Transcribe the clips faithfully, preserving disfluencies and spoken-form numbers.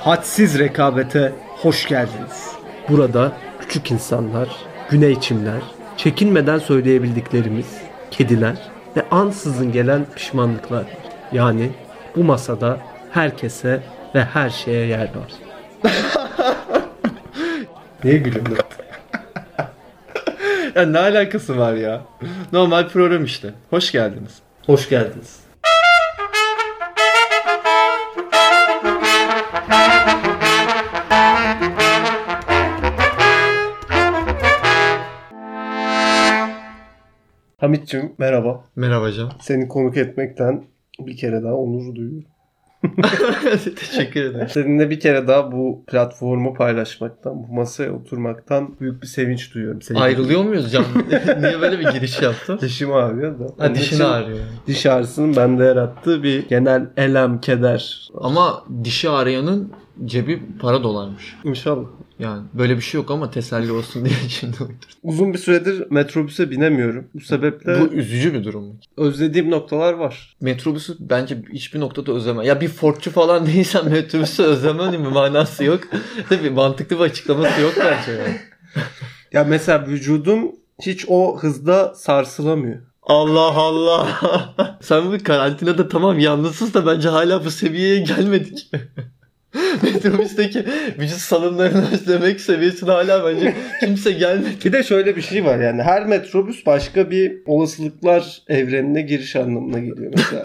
hadsiz rekabete hoş geldiniz. Burada küçük insanlar, güney çimler, çekinmeden söyleyebildiklerimiz, kediler ve ansızın gelen pişmanlıklar var. Yani bu masada herkese ve her şeye yer var. Niye gülüyorsun? Ya ne alakası var ya? Normal program işte. Hoş geldiniz. Hoş geldiniz. Hamit'cim merhaba. Merhaba Can. Seni konuk etmekten bir kere daha onur duyuyorum. Teşekkür ederim. Seninle bir kere daha bu platformu paylaşmaktan, bu masaya oturmaktan büyük bir sevinç duyuyorum. Senin Ayrılıyor muyuz Can? Niye böyle bir giriş yaptın? Dişim ağrıyor da. Ha, dişini ağrıyor. Diş ağrısının bende yarattığı bir genel elem, keder. Ama dişi ağrıyanın cebi para dolarmış. İnşallah. Yani böyle bir şey yok ama teselli olsun diye şimdi uydurdum. Uzun bir süredir metrobüse binemiyorum. Bu sebeple Bu üzücü bir durum mu? özlediğim noktalar var. Metrobüsü bence hiçbir noktada özleme. Ya bir Fordçu falan değilsen metrobüsü özlemenin bir manası yok. Tabii mantıklı bir açıklaması yok bence yani. Ya mesela vücudum hiç o hızda sarsılamıyor. Allah Allah. Sen bu karantinada tamam yalnızsız da bence hala bu seviyeye gelmedik. Metrobüsteki vücut salınlarını özlemek seviyesine hala bence kimse gelmedi. Bir de şöyle bir şey var yani her metrobüs başka bir olasılıklar evrenine giriş anlamına geliyor mesela.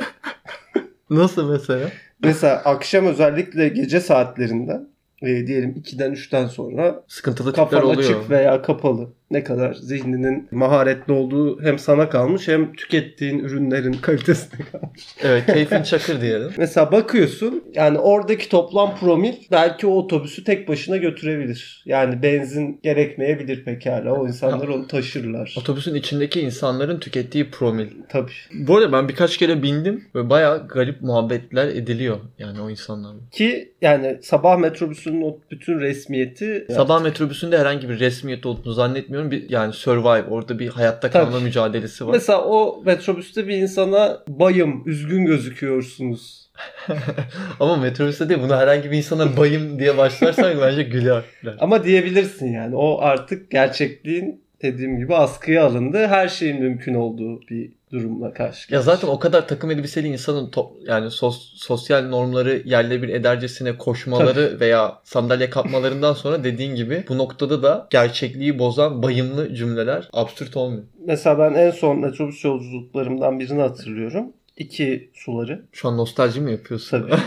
Nasıl mesela? Mesela akşam özellikle gece saatlerinde e, diyelim ikiden üçten sonra Sıkıntılı tipler kafan oluyor. açık veya kapalı. Ne kadar zihninin maharetli olduğu hem sana kalmış hem tükettiğin ürünlerin kalitesine kalmış. Evet, keyfin çakır diyelim. Mesela bakıyorsun yani oradaki toplam promil belki o otobüsü tek başına götürebilir. Yani benzin gerekmeyebilir pekala. O insanlar onu taşırlar. Otobüsün içindeki insanların tükettiği promil. Tabii. Bu arada ben birkaç kere bindim ve bayağı garip muhabbetler ediliyor yani o insanlarla. Ki yani sabah metrobüsünün o bütün resmiyeti... Sabah metrobüsünde herhangi bir resmiyet olduğunu zannetmiyorum. Bir, yani survive, orada bir hayatta kalma Tabii. mücadelesi var. Mesela o metrobüste bir insana bayım, üzgün gözüküyorsunuz. Ama metrobüste değil, bunu herhangi bir insana bayım diye başlarsan bence güler. Ama diyebilirsin yani o artık gerçekliğin dediğim gibi askıya alındı. Her şeyin mümkün olduğu bir durumla karşı. Ya zaten o kadar takım elbiseli insanın to- yani sos- sosyal normları yerle bir edercesine koşmaları Tabii. veya sandalye kapmalarından sonra dediğin gibi bu noktada da gerçekliği bozan bayımlı cümleler absürt olmuyor. Mesela ben en son metrobüs yolculuklarımdan birini hatırlıyorum. İki suları. Şu an nostalji mi yapıyorsun? Tabii.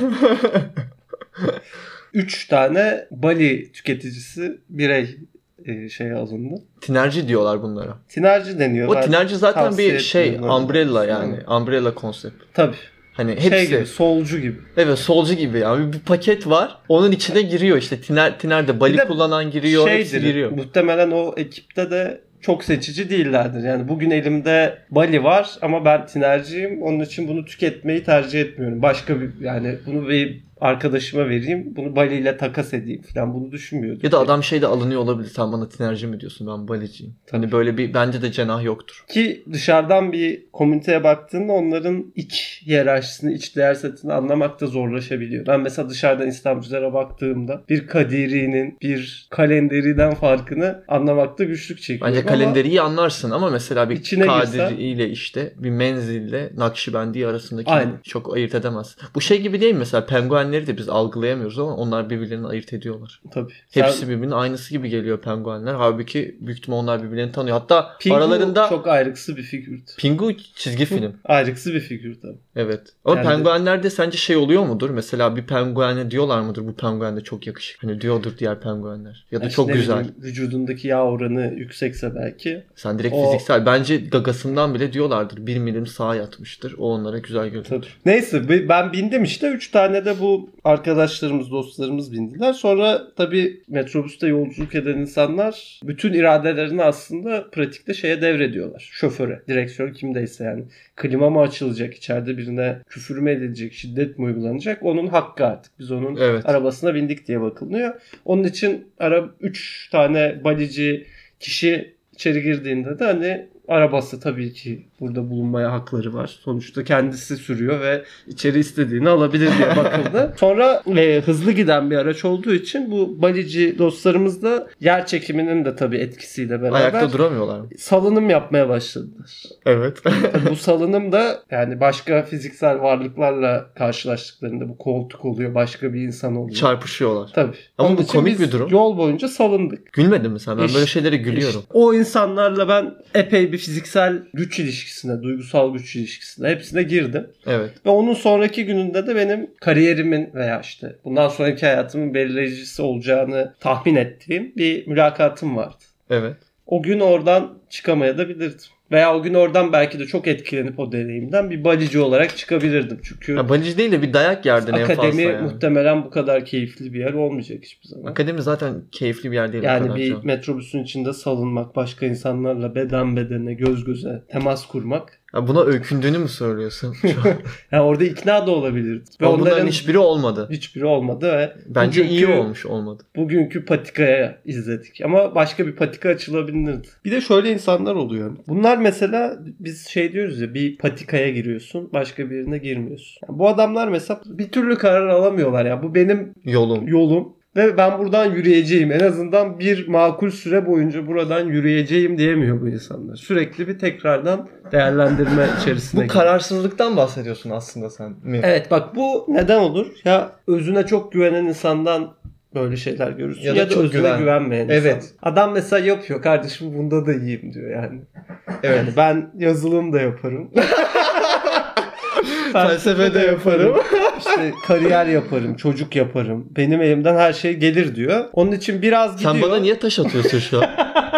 Üç tane Bali tüketicisi birey şeye alındı. Tinerci diyorlar bunlara. Tinerci deniyor. O tinerci zaten bir şey bunları. umbrella yani. Umbrella konsept. Tabii. Hani hepsi. Şey gibi, solcu gibi. Evet, solcu gibi yani. Bir paket var. Onun içine giriyor işte. Tiner, Tiner'de Bali kullanan giriyor. Şeydir, hepsi giriyor. Muhtemelen o ekipte de çok seçici değillerdir. Yani bugün elimde Bali var ama ben tinerciyim. Onun için bunu tüketmeyi tercih etmiyorum. Başka bir yani bunu bir arkadaşıma vereyim. Bunu Bali ile takas edeyim falan. Bunu düşünmüyordum. Ya da adam şeyde alınıyor olabilir. Sen bana tinerci mi diyorsun? Ben Baliciyim. Hani böyle bir bence de cenah yoktur. Ki dışarıdan bir komüniteye baktığında onların iç hiyerarşisini, iç değer setini anlamakta zorlaşabiliyor. Ben mesela dışarıdan İslamcılara baktığımda bir Kadiri'nin, bir Kalenderi'den farkını anlamakta güçlük çekiyorum. Bence Kalenderi'yi anlarsın ama mesela bir Kadiri girsen... ile işte bir Menzil'le Nakşibendi arasındaki Aynen. çok ayırt edemez. Bu şey gibi değil mi? Mesela penguenleri de biz algılayamıyoruz ama onlar birbirlerini ayırt ediyorlar. Tabii. Hepsi Sen... birbirinin aynısı gibi geliyor penguenler. Halbuki büyük ihtimal onlar birbirlerini tanıyor. Hatta Pingu aralarında... çok ayrıksı bir figürdü. Pingu çizgi film. Ayrıksı bir figür tabii. Evet. Ama yani penguenlerde de... sence şey oluyor mudur? Mesela bir penguene diyorlar mıdır? Bu penguen de çok yakışık. Hani diyordur diğer penguenler. Ya da yani çok güzel. Bileyim, vücudundaki yağ oranı yüksekse belki. Sen direkt o... fiziksel. Bence gagasından bile diyorlardır. Bir milim sağa yatmıştır. O onlara güzel görünür. Neyse ben bindim işte. Üç tane de bu arkadaşlarımız, dostlarımız bindiler. Sonra tabii metrobüste yolculuk eden insanlar bütün iradelerini aslında pratikte şeye devrediyorlar. Şoföre. Direksiyon kimdeyse yani. Klima mı açılacak? İçeride birine küfür mü edilecek? Şiddet mi uygulanacak? Onun hakkı artık. Biz onun evet. arabasına bindik diye bakılıyor. Onun için ara üç tane balici kişi içeri girdiğinde de hani arabası tabii ki burada bulunmaya hakları var. Sonuçta kendisi sürüyor ve içeri istediğini alabilir diye bakıldı. Sonra e, hızlı giden bir araç olduğu için bu balici dostlarımız da yer çekiminin de tabii etkisiyle beraber ayakta duramıyorlar mı? Salınım yapmaya başladılar. Evet. Bu salınım da yani başka fiziksel varlıklarla karşılaştıklarında bu koltuk oluyor, başka bir insan oluyor. Çarpışıyorlar. Tabii. Ama Onun bu için komik biz bir durum. Yol boyunca salındık. Gülmedin mi sen? Ben İşte- böyle şeylere gülüyorum. İşte o insanlarla ben epey bir fiziksel güç ilişkisine, duygusal güç ilişkisine hepsine girdim. Evet. Ve onun sonraki gününde de benim kariyerimin veya işte bundan sonraki hayatımın belirleyicisi olacağını tahmin ettiğim bir mülakatım vardı. Evet. O gün oradan çıkamayabilirdim. Veya o gün oradan belki de çok etkilenip o deneyimden bir balici olarak çıkabilirdim. Çünkü Ya balici değil de bir dayak yerdin en fazla akademi yani. muhtemelen bu kadar keyifli bir yer olmayacak hiçbir zaman. Akademi zaten keyifli bir yer değil. o Yani kadar bir çok. metrobüsün içinde salınmak, başka insanlarla beden bedene, göz göze temas kurmak. Ya buna öykündüğünü mü söylüyorsun? Yani orada ikna da olabilirdi. Ve Ama bunların onların hiçbiri olmadı. hiçbiri olmadı ve Bence bugünkü- iyi olmuş olmadı. Bugünkü patikaya izledik. Ama başka bir patika açılabilirdi. Bir de şöyle insanlar oluyor. Bunlar mesela biz şey diyoruz ya, bir patikaya giriyorsun, başka birine girmiyorsun. Yani bu adamlar mesela bir türlü karar alamıyorlar ya. Bu benim Yolum. yolum ve ben buradan yürüyeceğim. En azından bir makul süre boyunca buradan yürüyeceğim diyemiyor bu insanlar. Sürekli bir tekrardan değerlendirme içerisine Bu giriyor. kararsızlıktan bahsediyorsun aslında sen. Mi? Evet bak, bu neden olur? Ya özüne çok güvenen insandan böyle şeyler görürsün ya, Ya da da çok özüne güven- güvenmeyen Evet. insan. Adam mesela yapıyor, kardeşim bunda da iyiyim diyor yani. Evet. Yani ben yazılım da yaparım. Felsefe de yaparım. İşte kariyer yaparım, çocuk yaparım. Benim elimden her şey gelir diyor. Onun için biraz gidiyor. Sen bana niye taş atıyorsun şu an?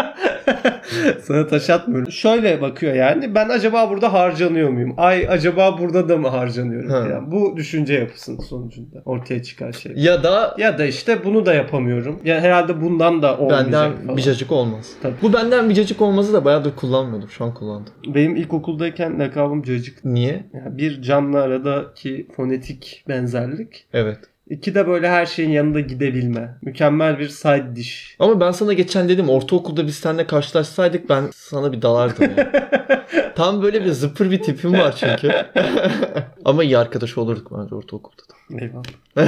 Sana taş atmıyorum. Şöyle bakıyor yani. Ben acaba burada harcanıyor muyum? Ay acaba burada da mı harcanıyorum? Ha. Yani bu düşünce yapısının sonucunda ortaya çıkan şey. Ya da Ya da işte bunu da yapamıyorum. Ya herhalde bundan da olmayacak benden falan. bir cacık olmaz. Tabii. Bu benden bir cacık olmazı da bayağıdır kullanmıyordum. Şu an kullandım. Benim ilkokuldayken lakabım cacık. Niye? Yani bir canlı aradaki fonetik benzerlik. Evet. İki de böyle her şeyin yanında gidebilme. Mükemmel bir side dish. Ama ben sana geçen dedim, ortaokulda biz seninle karşılaşsaydık ben sana bir dalardım ya. Tam böyle bir zıpır bir tipim var çünkü. Ama iyi arkadaş olurduk bence ortaokulda da. Eyvallah.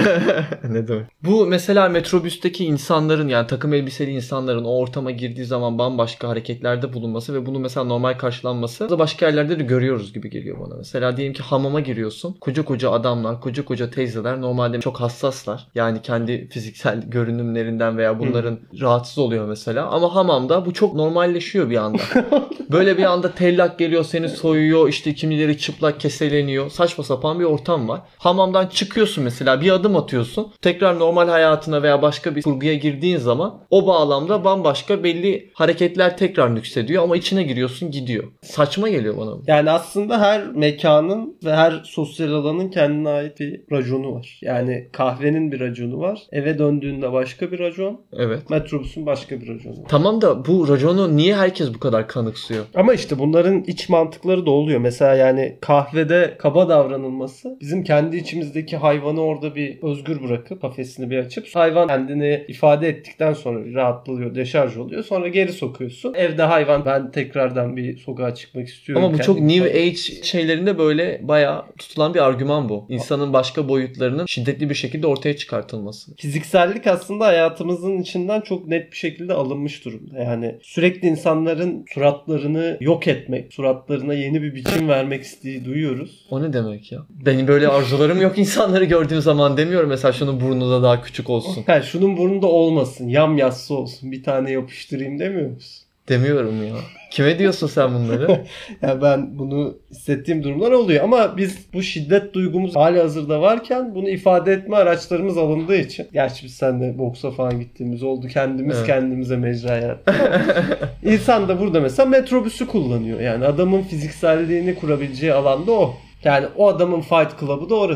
Ne demek? Bu mesela metrobüsteki insanların, yani takım elbiseli insanların o ortama girdiği zaman bambaşka hareketlerde bulunması ve bunu mesela normal karşılanması da başka yerlerde de görüyoruz gibi geliyor bana. Mesela diyelim ki hamama giriyorsun. Koca koca adamlar, koca koca teyzeler normalde çok hassaslar. Yani kendi fiziksel görünümlerinden veya bunların rahatsız oluyor mesela. Ama hamamda bu çok normalleşiyor bir anda. Böyle bir anda tellak geliyor, seni soyuyor, işte kimileri çıplak keseleniyor. Saçma sapan bir ortam var. Hamamdan çıkıyorsun mesela, bir adım atıyorsun. Tekrar normal hayatına veya başka bir kurguya girdiğin zaman o bağlamda bambaşka belli hareketler tekrar nüksediyor ama içine giriyorsun, gidiyor. Saçma geliyor bana bu. Yani aslında her mekanın ve her sosyal alanın kendine ait bir raconu var. Yani kahvenin bir raconu var. Eve döndüğünde başka bir racon. Evet. Metrobüsün başka bir raconu var. Tamam da bu raconu niye herkes bu kadar kanıksıyor? Ama işte bunların iç mantıkları da oluyor. Mesela yani kahvede kaba davranılması bizim kendi içimizdeki hayvanı orada bir özgür bırakıp kafesini bir açıp hayvan kendini ifade ettikten sonra bir rahatlıyor, deşarj oluyor. Sonra geri sokuyorsun. Evde hayvan ben tekrardan bir sokağa çıkmak istiyorum. Ama bu çok kendimi New ifade- Age şeylerinde böyle bayağı tutulan bir argüman bu. İnsanın başka boyutlarının şiddetli bir şekilde ortaya çıkartılması. Fiziksellik aslında hayatımızın içinden çok net bir şekilde alınmış durumda. Yani sürekli insanların suratlarını yok etmek, suratlarına yeni bir biçim vermek isteği duyuyoruz. O ne demek ya? Benim böyle arzularım yok insanları gördüğüm zaman, demiyorum mesela şunun burnu da daha küçük olsun. Ha, şunun burnunda olmasın, yam yassı olsun, bir tane yapıştırayım demiyor musun? Demiyorum ya. Kime diyorsun sen bunları? Ya ben bunu hissettiğim durumlar oluyor ama biz bu şiddet duygumuz hali hazırda varken bunu ifade etme araçlarımız alındığı için. Gerçi biz seninle boksa falan gittiğimiz oldu. Kendimiz Evet. kendimize mecra yarattık. İnsan da burada mesela metrobüsü kullanıyor. Yani adamın fizikselliğini kurabileceği alanda o. Yani o adamın Fight Club'ı da orası.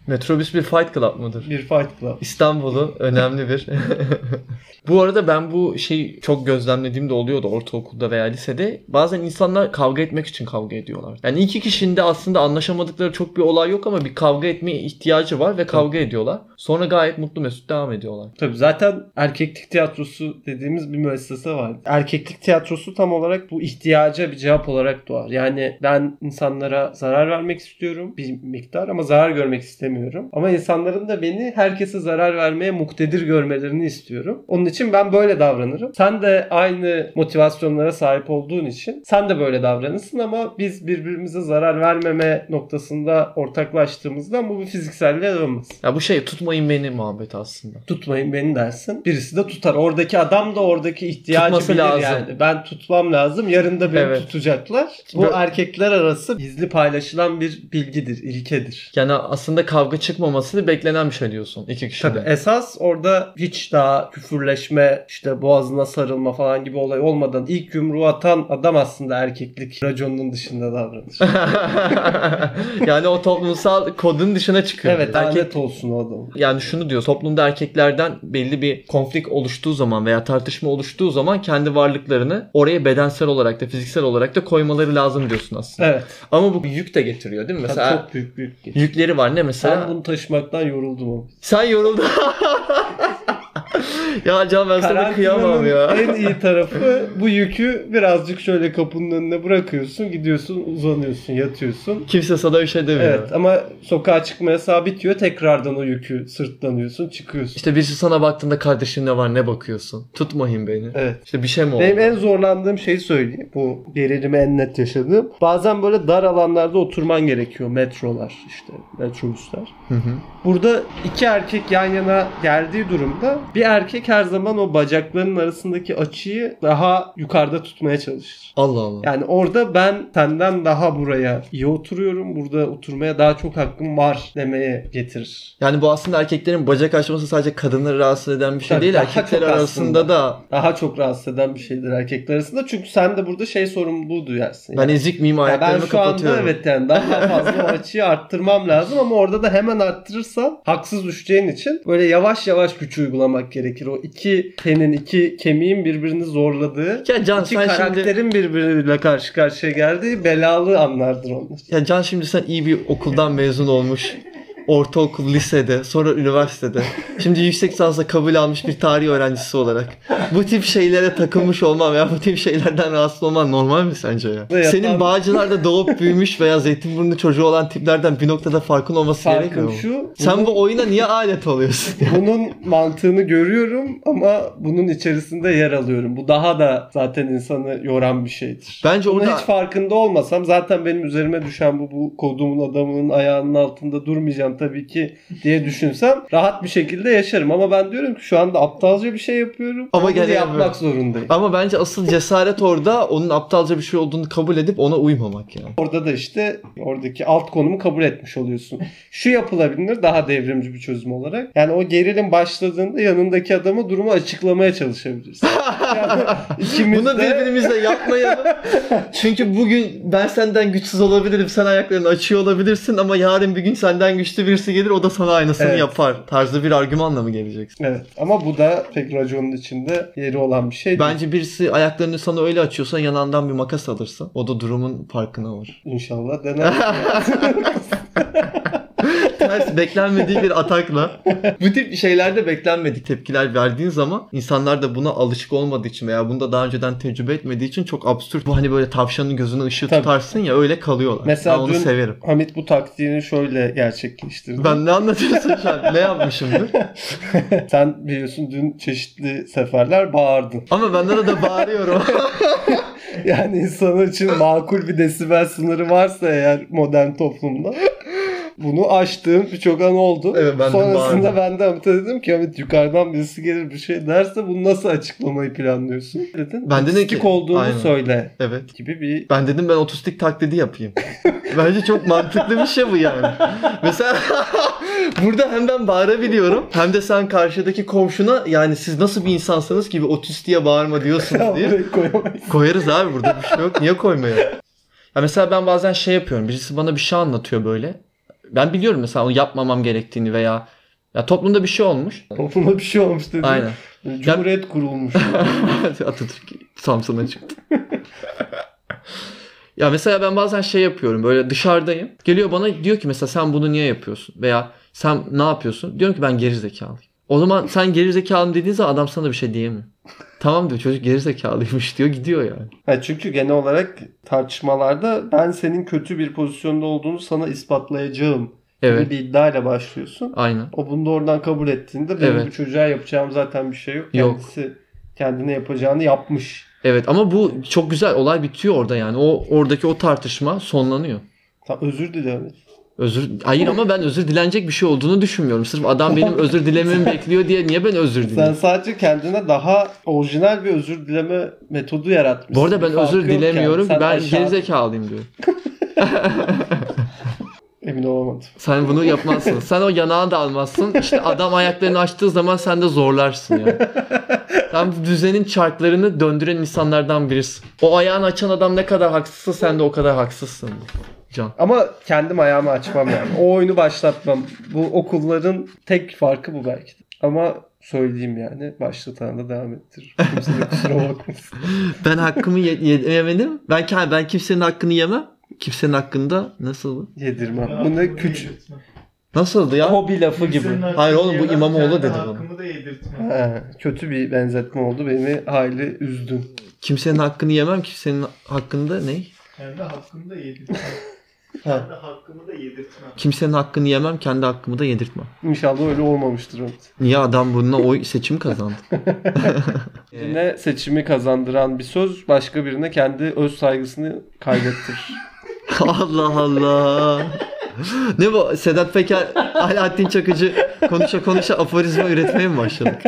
Metrobüs bir Fight Club mıdır? Bir Fight Club. İstanbul'un önemli bir... Bu arada ben bu şeyi çok gözlemlediğim de oluyordu ortaokulda veya lisede. Bazen insanlar kavga etmek için kavga ediyorlar. Yani iki kişinin de aslında anlaşamadıkları çok bir olay yok ama bir kavga etmeye ihtiyacı var ve kavga ediyorlar. Sonra gayet mutlu mesut devam ediyorlar. Tabii zaten erkeklik tiyatrosu dediğimiz bir müessese var. Erkeklik tiyatrosu tam olarak bu ihtiyaca bir cevap olarak doğar. Yani ben insanlara zarar vermek istiyorum bir miktar ama zarar görmek istemiyorum. Ama insanların da beni herkese zarar vermeye muktedir görmelerini istiyorum. Onun için ben böyle davranırım. Sen de aynı motivasyonlara sahip olduğun için sen de böyle davranırsın ama biz birbirimize zarar vermeme noktasında ortaklaştığımızda bu bir fizikselliğe dönmez. Ya bu şey tutmayın beni muhabbeti aslında. Tutmayın beni dersin. Birisi de tutar. Oradaki adam da oradaki ihtiyacı Tutması bilir lazım. yani. Ben tutmam lazım. Yarın da beni Evet. tutacaklar. Bu Böyle- erkekler arası gizli paylaşılan bir bilgidir, ilkedir. Yani aslında kavga çıkmaması beklenen bir şey diyorsun iki kişide. Tabii esas orada hiç daha küfürleşme, işte boğazına sarılma falan gibi olay olmadan ilk yumruğu atan adam aslında erkeklik raconunun dışında davranır. Yani o toplumsal kodun dışına çıkıyor. Evet, Erkek, lanet olsun o adam. yani şunu diyor, toplumda erkeklerden belli bir konflik oluştuğu zaman veya tartışma oluştuğu zaman kendi varlıklarını oraya bedensel olarak da fiziksel olarak da koymaları lazım diyorsun aslında. Evet. Ama bu yük de getiriyor değil mi? Mesela Çok büyük büyük. yükleri var ne mesela? Ben bunu taşımaktan yoruldum ama. Sen yoruldun. Ya Can ben sana kıyamam ya. En iyi tarafı bu yükü birazcık şöyle kapının önüne bırakıyorsun, gidiyorsun, uzanıyorsun, yatıyorsun. Kimse sana bir şey demiyor. Evet ama sokağa çıkma yasağı bitiyor, tekrardan o yükü sırtlanıyorsun, çıkıyorsun. İşte birisi sana baktığında kardeşin ne var ne bakıyorsun? Tutmayın beni. Evet. İşte bir şey mi oldu? Benim en zorlandığım şeyi söyleyeyim. Bu gerilimi en net yaşadığım. Bazen böyle dar alanlarda oturman gerekiyor. Metrolar işte, metrobüsler. Hı hı. Burada iki erkek yan yana geldiği durumda bir erkek her zaman o bacaklarının arasındaki açıyı daha yukarıda tutmaya çalışır. Allah Allah. Yani orada ben senden daha buraya iyi oturuyorum. Burada oturmaya daha çok hakkım var demeye getirir. Yani bu aslında erkeklerin bacak açması sadece kadınları rahatsız eden bir şey Tabii, değil. daha Erkekler çok arasında aslında. da Daha çok rahatsız eden bir şeydir erkekler arasında. Çünkü sen de burada şey sorumluluğu duyarsın. ben Yani. ezik miyim, Ya ben ayaklarımı şu anda kapatıyorum. evet yani daha fazla o açıyı arttırmam lazım ama orada da hemen arttırırsam haksız düşeceğin için böyle yavaş yavaş güç uygulamak gerekir. O iki tenin, iki kemiğin birbirini zorladığı, Ya Can iki sen şimdi karakterin birbiriyle karşı karşıya geldiği belalı anlardır onlar. ya Can şimdi sen iyi bir okuldan mezun olmuş. Ortaokul, lisede, sonra üniversitede. Şimdi yüksek lisansa kabul almış bir tarih öğrencisi olarak. Bu tip şeylere takılmış olman veya bu tip şeylerden rahatsız olman normal mi sence ya? Yatan- Senin Bağcılar'da doğup büyümüş veya Zeytinburnu çocuğu olan tiplerden bir noktada farkın olması gerekmiyor Farkım mu? şu. Sen bunun- bu oyuna niye alet oluyorsun? Bunun mantığını görüyorum ama bunun içerisinde yer alıyorum. Bu daha da zaten insanı yoran bir şeydir. Bence Bunun orada hiç farkında olmasam zaten benim üzerime düşen bu, bu kodumun adamının ayağının altında durmayacağım tabii ki diye düşünsem rahat bir şekilde yaşarım. Ama ben diyorum ki şu anda aptalca bir şey yapıyorum. Ama Bunu gene yapmak yapıyorum. zorundayım. ama bence asıl cesaret orada onun aptalca bir şey olduğunu kabul edip ona uymamak yani. Orada da işte oradaki alt konumu kabul etmiş oluyorsun. Şu yapılabilir daha devrimci bir çözüm olarak. Yani o gerilim başladığında yanındaki adama durumu açıklamaya çalışabilirsin. Yani ikimiz Bunu de... birbirimizle yapmayalım. Çünkü bugün ben senden güçsüz olabilirim. Sen ayaklarını açıyor olabilirsin ama yarın bir gün senden güçlü birisi gelir o da sana aynısını Evet. yapar. Tarzı bir argümanla mı geleceksin? Evet ama bu da pek raconun içinde yeri olan bir şey değil. Bence birisi ayaklarını sana öyle açıyorsa yanağından bir makas alırsın. O da durumun farkına varır. İnşallah dener. Ters beklenmediği bir atakla. Bu tip şeylerde beklenmedik tepkiler verdiğin zaman insanlar da buna alışık olmadığı için veya bunu da daha önceden tecrübe etmediği için çok absürt. Bu hani böyle tavşanın gözüne ışığı Tabii. tutarsın ya öyle kalıyorlar. Mesela ben onu dün severim. Hamit bu taktiğini şöyle gerçekleştirdi. Ben ne anlatıyorsun şu an? Ne yapmışımdır? Sen biliyorsun dün çeşitli seferler bağırdın. Ama ben de de bağırıyorum. Yani insanın için makul bir desibel sınırı varsa eğer modern toplumda bunu aştığım birçok an oldu. Evet, ben de Sonrasında bağırdım. ben de Hamit'e dedim ki Hamit yukarıdan birisi gelir bir şey derse bunu nasıl açıklamayı planlıyorsun? Dedin. Ben de ne Otistik ki- olduğunu Aynen. söyle Evet. gibi bir Ben dedim ben otistik taklidi yapayım. Bence çok mantıklı bir şey bu yani. Mesela burada hem ben bağırabiliyorum hem de sen karşıdaki komşuna yani siz nasıl bir insansınız ki bir otistiğe bağırma diyorsunuz diye. burayı koyamayız. Koyarız abi burada bir şey yok. Niye koymayalım? Ya mesela ben bazen şey yapıyorum. Birisi bana bir şey anlatıyor böyle. ben biliyorum mesela onu yapmamam gerektiğini veya ya toplumda bir şey olmuş. Toplumda bir şey olmuş dedi. Aynen. Cumhuriyet ya... kurulmuş. Atatürk Samsun'a çıktı. Ya mesela ben bazen şey yapıyorum, böyle dışarıdayım. Geliyor bana diyor ki mesela sen bunu niye yapıyorsun? Veya sen ne yapıyorsun? Diyorum ki ben gerizekalıyım. O zaman sen gerizekalıyım dediğin zaman adam sana bir şey diyemiyor. Tamam diyor, çocuk gerizekalıymış diyor, gidiyor yani. Ha, çünkü genel olarak tartışmalarda ben senin kötü bir pozisyonda olduğunu sana ispatlayacağım. Evet. Bir iddiayla başlıyorsun. Aynen. O bunu da oradan kabul ettiğinde benim evet. bu çocuğa yapacağım zaten bir şey yok. Kendisi yok. Kendine yapacağını yapmış. Evet ama bu çok güzel, olay bitiyor orada yani. O oradaki o tartışma sonlanıyor. Ta, özür dilerim. Özür Hayır ama ben özür dilenecek bir şey olduğunu düşünmüyorum. Sırf adam benim özür dilememi bekliyor diye niye ben özür dileyim? Sen sadece kendine daha orijinal bir özür dileme metodu yaratmışsın. Bu arada ben özür dilemiyorum. Yani. Ben aşağı... gerizekalıyım diyor. Emin olamadım. Sen bunu yapmazsın. Sen o yanağı da almazsın. İşte adam ayaklarını açtığı zaman sen de zorlarsın yani. Sen bu düzenin çarklarını döndüren insanlardan birisin. O ayağını açan adam ne kadar haksızsa sen de o kadar haksızsın. Can. Ama kendim ayağımı açmam yani. O oyunu başlatmam. Bu okulların tek farkı bu belki de. Ama söyleyeyim yani. Başlatan da devam ettirir. Kimse de kusura bakmasın. Ben hakkımı ye- yemedim. Ben, ben kimsenin hakkını yemem. Kimsenin hakkında nasıl? Yedirmem. Bu ne küçük. Nasıldı ya? Hobi lafı gibi. Hayır oğlum bu İmamoğlu dedi bana. Hakkımı da yedirtmem. Ha, kötü bir benzetme oldu. Beni hayli üzdün. Kimsenin hakkını yemem. Kimsenin hakkında ne? Kendi hakkımı da yedirtmem. Kendi hakkımı da yedirtmem. Kimsenin hakkını yemem. Kendi hakkımı da yedirtmem. İnşallah öyle olmamıştır. Niye adam bununla oy seçim kazandı? Birine seçimi kazandıran bir söz başka birine kendi öz saygısını kaybettirir. Allah Allah. Ne bu? Sedat Peker, Alaaddin Çakıcı konuşa konuşa aforizma üretmeye mi başladık?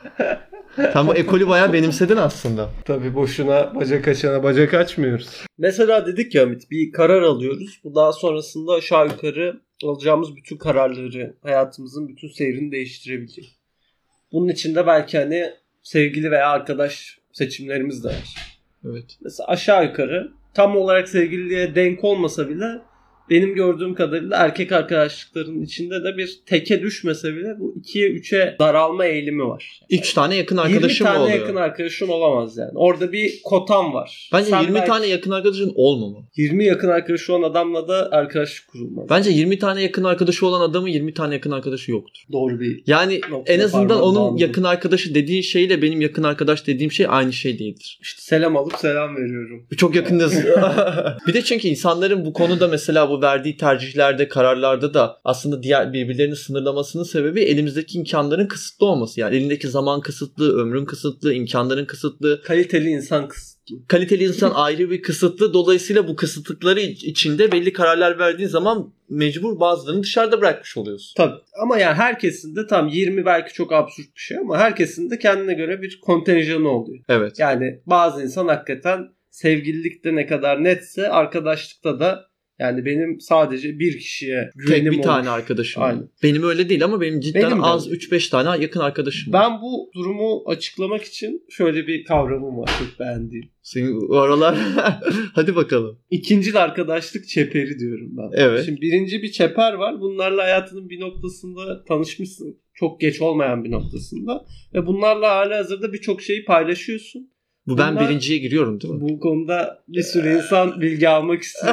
Sen bu ekolü bayağı benimsedin aslında. Tabii boşuna bacak açana bacak açmıyoruz. Mesela dedik ya Hamit, bir karar alıyoruz. Bu daha sonrasında aşağı yukarı alacağımız bütün kararları, hayatımızın bütün seyrini değiştirebilecek. Bunun içinde belki hani sevgili veya arkadaş seçimlerimiz de var. Evet. Mesela aşağı yukarı tam olarak sevgililiğe denk olmasa bile benim gördüğüm kadarıyla erkek arkadaşlıkların içinde de bir teke düşmese bile bu ikiye üçe daralma eğilimi var. üç tane yakın arkadaşım mı oluyor? yirmi tane yakın arkadaşın olamaz yani. Orada bir kotam var. Bence Sen yirmi belki... tane yakın arkadaşın olmamalı. yirmi yakın arkadaşı olan adamla da arkadaşlık kurulmaz. Bence yirmi tane yakın arkadaşı olan adamın yirmi tane yakın arkadaşı yoktur. Doğru bir. Yani en azından onun bağlı. Yakın arkadaşı dediği şeyle benim yakın arkadaş dediğim şey aynı şey değildir. İşte selam alıp selam veriyorum. Çok yakındasın. Bir de çünkü insanların bu konuda mesela bu verdiği tercihlerde, kararlarda da aslında diğer birbirlerini sınırlamasının sebebi elimizdeki imkanların kısıtlı olması. Yani elindeki zaman kısıtlı, ömrün kısıtlı, imkanların kısıtlı. Kaliteli insan kısıtlı. Kaliteli insan ayrı bir kısıtlı. Dolayısıyla bu kısıtlıkları içinde belli kararlar verdiğin zaman mecbur bazılarını dışarıda bırakmış oluyorsun. Tabii. Ama yani herkesin de tam yirmi belki çok absürt bir şey ama herkesin de kendine göre bir kontenjanı oluyor. Evet. Yani bazı insan hakikaten sevgililikte ne kadar netse arkadaşlıkta da yani benim sadece bir kişiye güvenim Tek bir olur. Tane arkadaşım. Aynen. Benim öyle değil ama benim cidden benim az üç beş tane yakın arkadaşım var. Ben bu durumu açıklamak için şöyle bir kavramım var çok beğendiğim. Senin oralar hadi bakalım. İkincil arkadaşlık çeperi diyorum ben. Evet. Şimdi birinci bir çeper var. Bunlarla hayatının bir noktasında tanışmışsın. Çok geç olmayan bir noktasında. Ve bunlarla halihazırda birçok şeyi paylaşıyorsun. Bu ben Bunlar, birinciye giriyorum değil mi? Bu konuda bir sürü insan bilgi almak istiyor.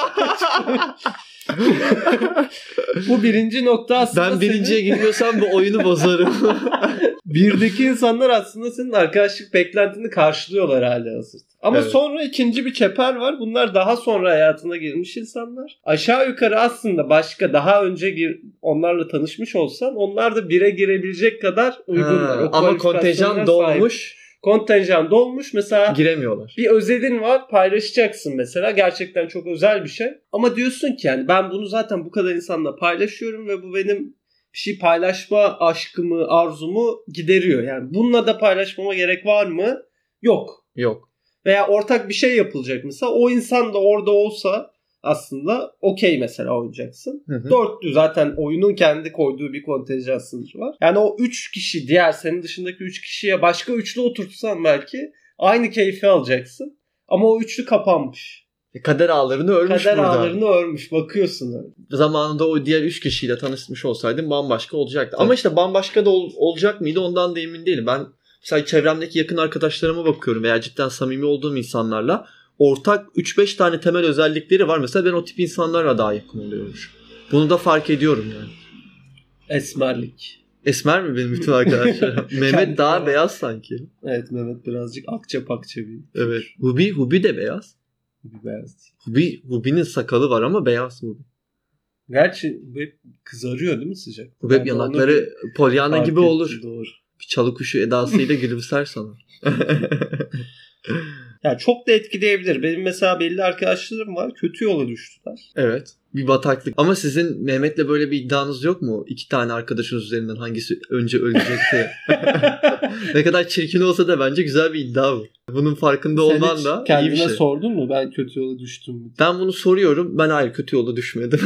Bu birinci nokta aslında. Ben birinciye senin... giriyorsam bu oyunu bozarım. Birdeki insanlar aslında senin arkadaşlık beklentini karşılıyorlar halihazırda. Ama evet. Sonra ikinci bir çeper var. Bunlar daha sonra hayatına girmiş insanlar. Aşağı yukarı aslında başka daha önce gir, onlarla tanışmış olsan onlar da bire girebilecek kadar uygunlar. Ha, ama kontenjan doğmuş. Sahip. Kontenjan dolmuş mesela. Giremiyorlar. Bir özelin var, paylaşacaksın mesela. Gerçekten çok özel bir şey. Ama diyorsun ki yani ben bunu zaten bu kadar insanla paylaşıyorum ve bu benim bir şey paylaşma aşkımı, arzumu gideriyor. Yani bununla da paylaşmama gerek var mı? Yok. Yok. Veya ortak bir şey yapılacak mesela. O insan da orada olsa aslında okey mesela oynayacaksın. Hı hı. Dörtlü zaten oyunun kendi koyduğu bir kontenjan sınırı var. Yani o üç kişi diğer senin dışındaki üç kişiye başka üçlü oturtsan belki aynı keyfi alacaksın. Ama o üçlü kapanmış. Kader ağlarını örmüş Kader burada. ağlarını örmüş. Bakıyorsun öyle. Zamanında o diğer üç kişiyle tanışmış olsaydım bambaşka olacaktı. Evet. Ama işte bambaşka da ol, olacak mıydı ondan da emin değilim. Ben mesela çevremdeki yakın arkadaşlarıma bakıyorum veya cidden samimi olduğum insanlarla ortak üç beş tane temel özellikleri var. Mesela ben o tip insanlarla daha yakın oluyormuş. Bunu da fark ediyorum yani. Esmerlik. Esmer mi benim bütün arkadaşlarım? Mehmet daha beyaz sanki. Evet, Mehmet birazcık akça pakça bir. Evet. Hubi, Hubi de beyaz. Hubi beyaz değil. Hubi, Hubi'nin sakalı var ama beyaz Hubi. Gerçi hep kızarıyor değil mi sıcak? Hubi hep yanakları Pollyanna gibi ettim, olur. Doğru. Bir çalı kuşu edasıyla gülümser sana. Yani çok da etkileyebilir. Benim mesela belli arkadaşlarım var. Kötü yola düştüler. Evet. Bir bataklık. Ama sizin Mehmet'le böyle bir iddianız yok mu? İki tane arkadaşınız üzerinden hangisi önce ölecekti? Ne kadar çirkin olsa da bence güzel bir iddia bu. Bunun farkında Sen olman hiç da iyi bir kendine şey. sordun mu? Ben kötü yola düştüm mü? Ben bunu soruyorum. Ben hayır kötü yola düşmedim.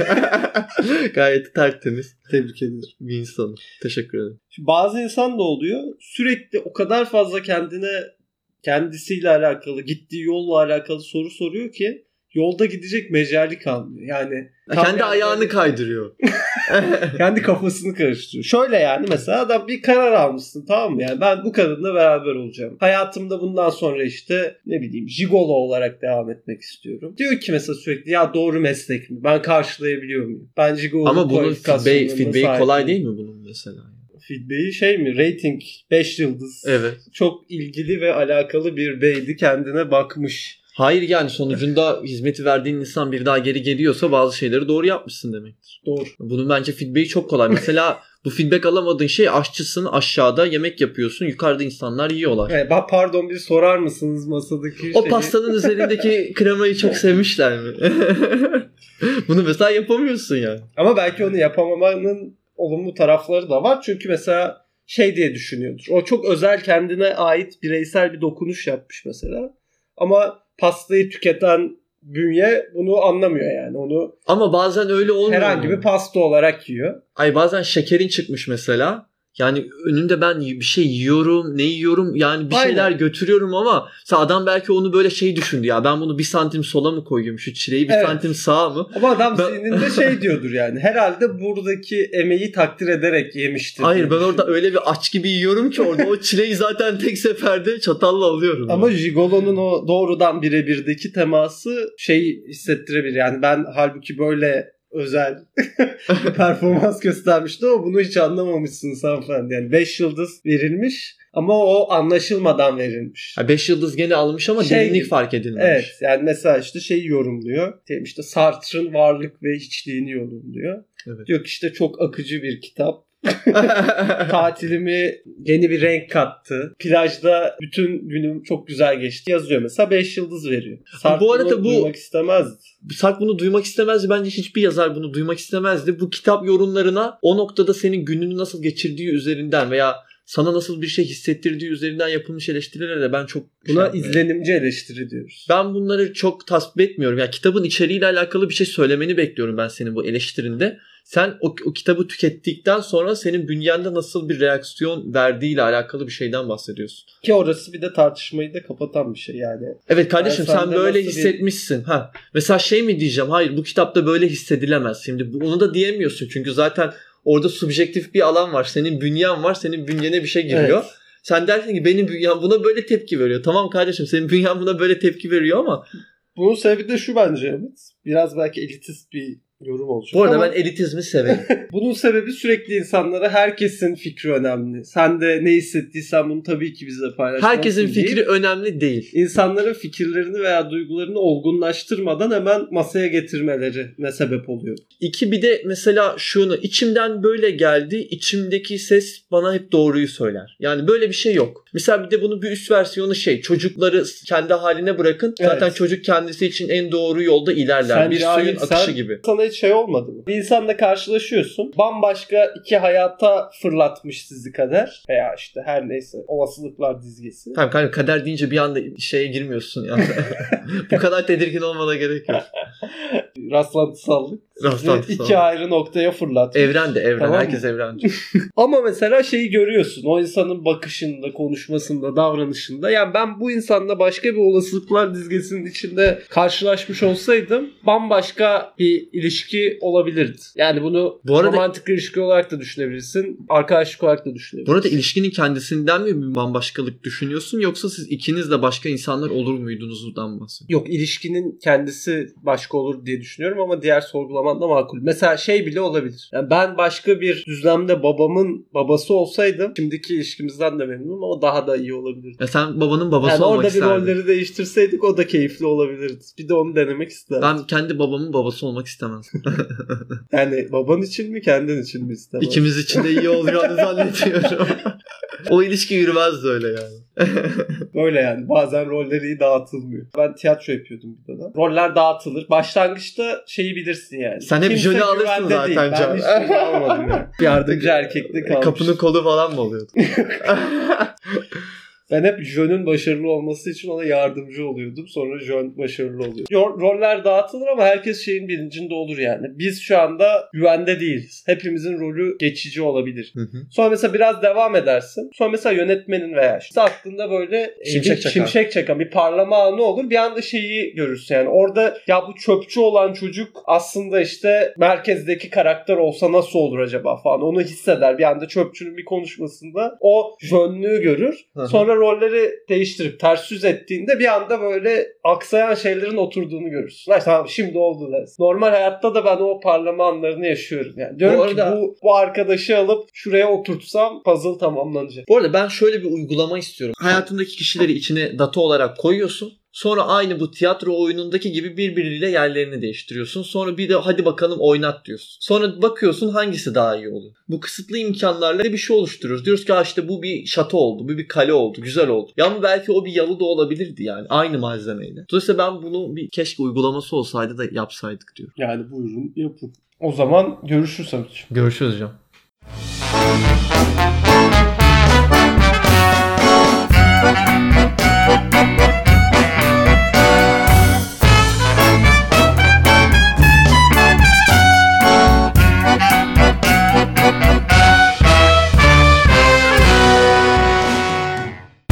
Gayet tertemiz. Tebrik ederim. Bir insanım. Teşekkür ederim. Şimdi bazı insan da oluyor. Sürekli o kadar fazla kendine kendisiyle alakalı, gittiği yolla alakalı soru soruyor ki yolda gidecek mecali kalmıyor. Yani kendi ayağını kaydırıyor. kendi kafasını karıştırıyor. Şöyle yani mesela adam bir karar almışsın, tamam mı? Yani ben bu kadınla beraber olacağım. Hayatımda bundan sonra işte ne bileyim jigolo olarak devam etmek istiyorum. Diyor ki mesela sürekli ya doğru meslek mi? Ben karşılayabiliyor muyum? Ben jigolo ama bunun feedback, feedback kolay değil mi bunun mesela? Feedback'i şey mi? Rating beş yıldız. Evet. Çok ilgili ve alakalı bir beydi, kendine bakmış. Hayır yani sonucunda hizmeti verdiğin insan bir daha geri geliyorsa bazı şeyleri doğru yapmışsın demektir. Doğru. Bunun bence feedback'i çok kolay. Mesela bu feedback alamadığın şey aşçısın, aşağıda yemek yapıyorsun, yukarıda insanlar yiyorlar. Evet, pardon bir sorar mısınız masadaki şeyi? O pastanın üzerindeki kremayı çok sevmişler mi? Bunu mesela yapamıyorsun yani. Ama belki onu yapamamanın olumlu tarafları da var. Çünkü mesela şey diye düşünüyordur. O çok özel, kendine ait bireysel bir dokunuş yapmış mesela. Ama pastayı tüketen bünye bunu anlamıyor yani. Onu ama bazen öyle olmuyor. Herhangi bir pasta olarak yiyor. Ay bazen şekerin çıkmış mesela. Yani önümde ben bir şey yiyorum, ne yiyorum yani bir Aynen. şeyler götürüyorum ama adam belki onu böyle şey düşündü ya, ben bunu bir santim sola mı koyuyorum, şu çileği bir Evet. santim sağa mı? Ama adam ben... zihninde şey diyordur yani, herhalde buradaki emeği takdir ederek yemiştir. Hayır ben orada öyle bir aç gibi yiyorum ki orada o çileği zaten tek seferde çatalla alıyorum. Ama Gigolo'nun o doğrudan birebirdeki teması şey hissettirebilir yani, ben halbuki böyle özel performans göstermişti ama bunu hiç anlamamışsınız hanımefendi. Yani beş yıldız verilmiş ama o anlaşılmadan verilmiş. beş yıldız gene almış ama şey, derinlik fark edilmemiş. Evet yani mesela işte şeyi yorumluyor. İşte Sartre'ın varlık ve hiçliğini yorumluyor. Evet. Diyor ki işte çok akıcı bir kitap. Tatilimi yeni bir renk kattı. Plajda bütün günüm çok güzel geçti yazıyor mesela, beş yıldız veriyor. Sarp bu arada bunu bu duymak istemezdi. Sarp bunu duymak istemezdi. Bence hiçbir yazar bunu duymak istemezdi. Bu kitap yorumlarına o noktada senin gününü nasıl geçirdiği üzerinden veya sana nasıl bir şey hissettirdiği üzerinden yapılmış eleştirilere de ben çok... Buna şey izlenimci eleştiri diyoruz. Ben bunları çok tasvip etmiyorum. Yani kitabın içeriğiyle alakalı bir şey söylemeni bekliyorum ben senin bu eleştirinde. Sen o, o kitabı tükettikten sonra senin bünyende nasıl bir reaksiyon verdiğiyle alakalı bir şeyden bahsediyorsun. Ki orası bir de tartışmayı da kapatan bir şey yani. Evet kardeşim yani sen böyle hissetmişsin. Bir... Ha, mesela şey mi diyeceğim? Hayır bu kitapta böyle hissedilemez. Şimdi onu da diyemiyorsun. Çünkü zaten orada subjektif bir alan var. Senin bünyen var. Senin bünyene bir şey giriyor. Evet. Sen dersin ki benim bünyem buna böyle tepki veriyor. Tamam kardeşim senin bünyen buna böyle tepki veriyor ama... Bunun sebebi de şu bence evet. Biraz belki elitist bir yorum olacak. Bu arada ama... ben elitizmi severim. Bunun sebebi sürekli insanlara herkesin fikri önemli. Sen de ne hissettiysen bunu tabii ki bizle paylaşmalısın. Herkesin fikri değil. Önemli değil. İnsanların fikirlerini veya duygularını olgunlaştırmadan hemen masaya getirmeleri ne sebep oluyor? İki bir de mesela şunu, içimden böyle geldi, içimdeki ses bana hep doğruyu söyler. Yani böyle bir şey yok. Mesela bir de bunun bir üst versiyonu şey, çocukları kendi haline bırakın. Evet. Zaten çocuk kendisi için en doğru yolda ilerler. Sen bir suyun akışı gibi. Sana hiç şey olmadı mı? Bir insanla karşılaşıyorsun. Bambaşka iki hayata fırlatmış sizi kader. Veya işte her neyse olasılıklar dizgesi. Tamam kanka, kader deyince bir anda şeye girmiyorsun yani. Bu kadar tedirgin olmana gerek yok. rastlantısallık. Rastlantısal. İki ayrı noktaya fırlatmış. Evren de evren. Tamam Herkes mı? evrenci. Ama mesela şeyi görüyorsun. O insanın bakışında, konuşmasında, davranışında. Yani ben bu insanla başka bir olasılıklar dizgesinin içinde karşılaşmış olsaydım bambaşka bir ilişki olabilirdi. Yani bunu Bu arada- romantik ilişki olarak da düşünebilirsin. Arkadaşlık olarak da düşünebilirsin. Bu arada ilişkinin kendisinden mi bir bambaşkalık düşünüyorsun yoksa siz ikiniz de başka insanlar olur muydunuzdan bahsediyorsun? Yok, ilişkinin kendisi başka olur diye düşünüyorum ama diğer sorgulaman da makul. Mesela şey bile olabilir. Yani ben başka bir düzlemde babamın babası olsaydım şimdiki ilişkimizden de memnunum ama daha da iyi olabilirdi. Ya sen babanın babası Yani olmak orada isterdin. bir rolleri değiştirseydik o da keyifli olabilirdi. Bir de onu denemek isterdim. Ben kendi babamın babası olmak istemezdim. Yani baban için mi kendin için mi istemez? İkimiz için de iyi olacağını zannediyorum. O ilişki yürümezdi öyle yani. Böyle yani. Bazen rolleri iyi dağıtılmıyor. Ben tiyatro yapıyordum bir dönem. Roller dağıtılır. Başlangıçta şeyi bilirsin yani. Sen hep Kimse jölü alırsın güvende zaten değil. Ben Can. hiç jölü almadım yani. Yardımcı erkekte kalmış. Kapının kolu falan mı oluyordu? Ben hep Jön'ün başarılı olması için ona yardımcı oluyordum. Sonra Jön başarılı oluyor. Ro- roller dağıtılır ama herkes şeyin bilincinde olur yani. Biz şu anda güvende değiliz. Hepimizin rolü geçici olabilir. Hı hı. Sonra mesela biraz devam edersin. Sonra mesela yönetmenin veya işte aklında böyle Şimşek bir çakan. şimşek çakan bir parlama anı olur. Bir anda şeyi görürsün yani. Orada ya bu çöpçü olan çocuk aslında işte merkezdeki karakter olsa nasıl olur acaba falan. Onu hisseder. Bir anda çöpçünün bir konuşmasında o jönlüğü görür. Hı hı. Sonra rolleri değiştirip ters yüz ettiğinde bir anda böyle aksayan şeylerin oturduğunu görürsün. Ha, tamam şimdi oldu dersin. Normal hayatta da ben o parlama anlarını yaşıyorum. Yani diyorum Bu arada- ki bu, bu arkadaşı alıp şuraya oturtsam puzzle tamamlanacak. Bu arada ben şöyle bir uygulama istiyorum. Hayatındaki kişileri içine data olarak koyuyorsun. Sonra aynı bu tiyatro oyunundaki gibi birbiriyle yerlerini değiştiriyorsun. Sonra bir de hadi bakalım oynat diyorsun. Sonra bakıyorsun hangisi daha iyi oluyor. Bu kısıtlı imkanlarla bir şey oluşturuyoruz. Diyoruz ki işte bu bir şato oldu, bu bir kale oldu, güzel oldu. Ya ama belki o bir yalı da olabilirdi yani aynı malzemeyle. Dolayısıyla ben bunu bir keşke uygulaması olsaydı da yapsaydık diyorum. Yani buyurun yapın. O zaman görüşürüz Samet'ciğim. Görüşürüz hocam.